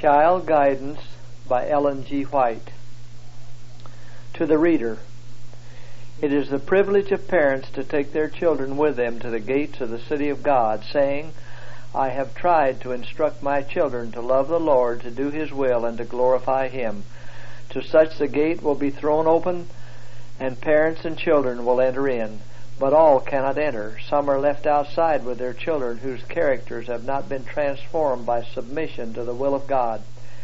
Child Guidance by Ellen G. White. To the reader, it is the privilege of parents to take their children with them to the gates of the city of God, saying, I have tried to instruct my children to love the Lord, to do His will, and to glorify Him. To such the gate will be thrown open, and parents and children will enter in. But all cannot enter. Some are left outside with their children whose characters have not been transformed by submission to the will of God.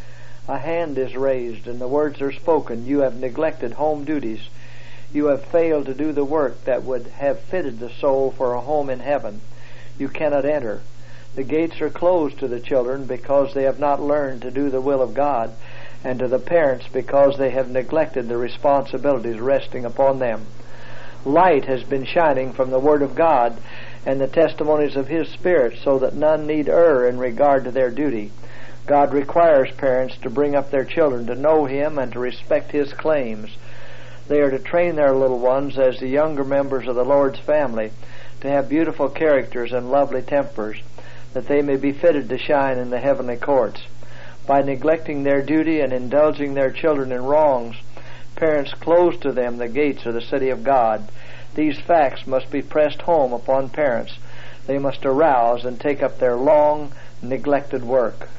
A hand is raised and the words are spoken. You have neglected home duties. You have failed to do the work that would have fitted the soul for a home in heaven. You cannot enter. The gates are closed to the children because they have not learned to do the will of God, and to the parents because they have neglected the responsibilities resting upon them. Light has been shining from the Word of God and the testimonies of His Spirit, so that none need err in regard to their duty. God requires parents to bring up their children to know Him and to respect His claims. They are to train their little ones as the younger members of the Lord's family, to have beautiful characters and lovely tempers, that they may be fitted to shine in the heavenly courts. By neglecting their duty and indulging their children in wrongs, parents close to them the gates of the city of God. These facts must be pressed home upon parents. They must arouse and take up their long neglected work.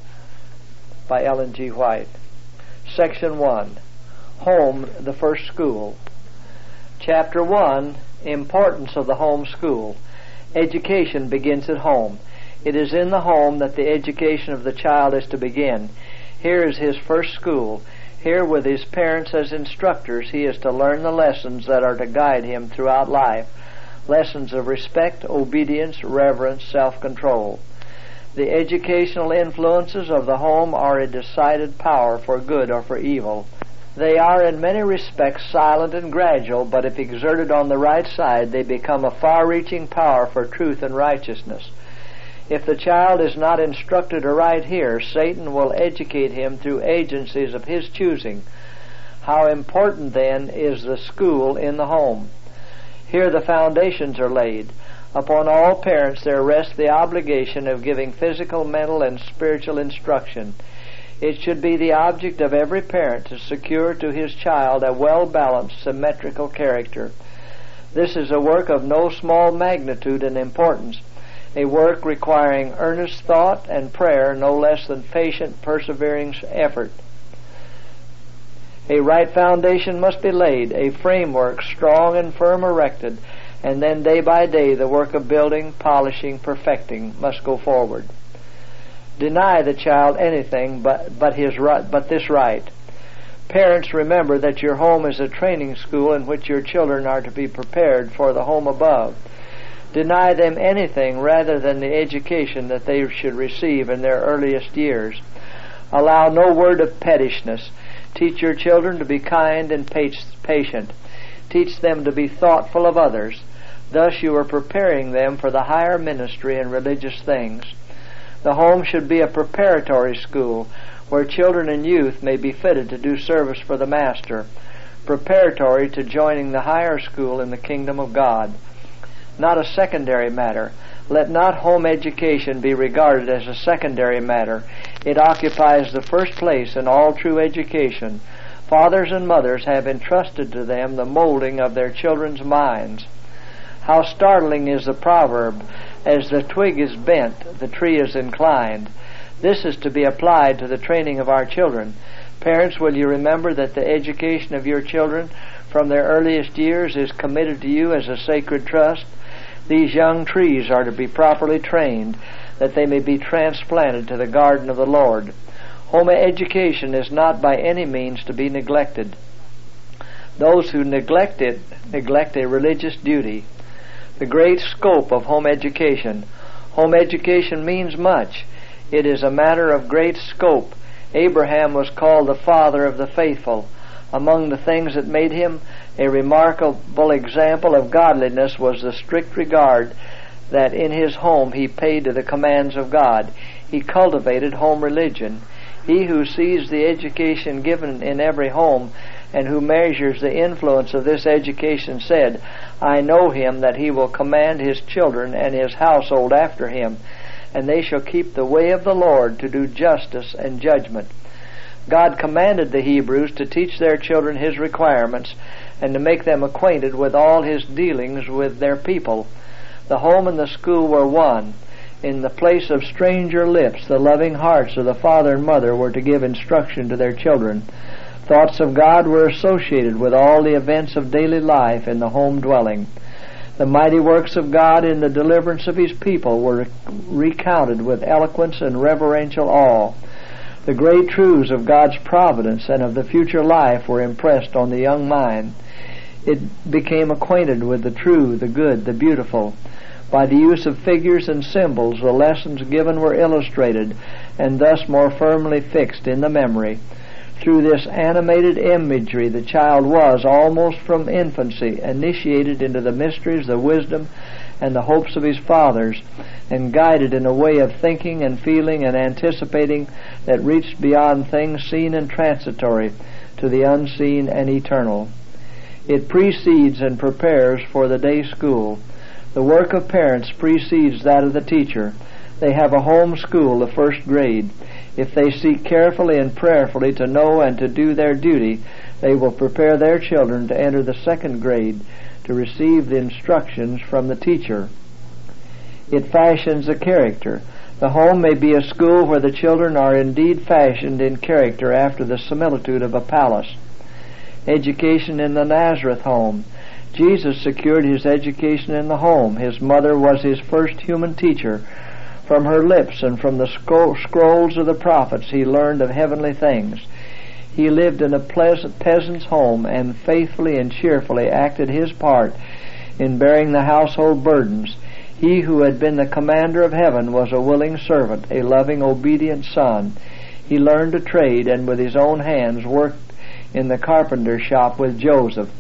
By Ellen G. White. Section 1. Home, the First School. Chapter 1. Importance of the home school. Education begins at home. It is in the home that the education of the child is to begin. Here is his first school. Here, with his parents as instructors, he is to learn the lessons that are to guide him throughout life. Lessons of respect, obedience, reverence, self-control. The educational influences of the home are a decided power for good or for evil. They are in many respects silent and gradual, but if exerted on the right side, they become a far-reaching power for truth and righteousness. If the child is not instructed aright here, Satan will educate him through agencies of his choosing. How important, then, is the school in the home? Here the foundations are laid. Upon all parents there rests the obligation of giving physical, mental, and spiritual instruction. It should be the object of every parent to secure to his child a well-balanced, symmetrical character. This is a work of no small magnitude and importance, a work requiring earnest thought and prayer no less than patient, persevering effort. A right foundation must be laid, a framework strong and firm erected, and then day by day the work of building, polishing, perfecting must go forward. Deny the child anything but this right. Parents, remember that your home is a training school in which your children are to be prepared for the home above. Deny them anything rather than the education that they should receive in their earliest years. Allow no word of pettishness. Teach your children to be kind and patient. Teach them to be thoughtful of others. Thus you are preparing them for the higher ministry and religious things. The home should be a preparatory school where children and youth may be fitted to do service for the Master, preparatory to joining the higher school in the kingdom of God. Not a secondary matter. Let not home education be regarded as a secondary matter. It occupies the first place in all true education. Fathers and mothers have entrusted to them the molding of their children's minds. How startling is the proverb, as the twig is bent, the tree is inclined. This is to be applied to the training of our children. Parents, will you remember that the education of your children from their earliest years is committed to you as a sacred trust? These young trees are to be properly trained, that they may be transplanted to the garden of the Lord. Home education is not by any means to be neglected. Those who neglect it neglect a religious duty. The great scope of home education. Home education means much. It is a matter of great scope. Abraham was called the father of the faithful. Among the things that made him a remarkable example of godliness was the strict regard that in his home he paid to the commands of God. He cultivated home religion. He who sees the education given in every home and who measures the influence of this education said, I know him that he will command his children and his household after him. and they shall keep the way of the Lord to do justice and judgment. God commanded the Hebrews to teach their children His requirements and to make them acquainted with all His dealings with their people. The home and the school were one. In the place of stranger lips, the loving hearts of the father and mother were to give instruction to their children. Thoughts of God were associated with all the events of daily life in the home dwelling. The mighty works of God in the deliverance of His people were recounted with eloquence and reverential awe. The great truths of God's providence and of the future life were impressed on the young mind. It became acquainted with the true, the good, the beautiful. By the use of figures and symbols, the lessons given were illustrated and thus more firmly fixed in the memory. Through this animated imagery, the child was, almost from infancy, initiated into the mysteries, the wisdom, and the hopes of his fathers, and guided in a way of thinking and feeling and anticipating that reached beyond things seen and transitory to the unseen and eternal. It precedes and prepares for the day school. The work of parents precedes that of the teacher. They have a home school, the first grade. If they seek carefully and prayerfully to know and to do their duty, they will prepare their children to enter the second grade, to receive the instructions from the teacher. It fashions a character. The home may be a school where the children are indeed fashioned in character after the similitude of a palace. Education in the Nazareth home. Jesus secured His education in the home. His mother was His first human teacher. From her lips and from the scrolls of the prophets He learned of heavenly things. He lived in a pleasant peasant's home and faithfully and cheerfully acted his part in bearing the household burdens. He who had been the commander of heaven was a willing servant, a loving, obedient son. He learned a trade and with his own hands worked in the carpenter's shop with Joseph.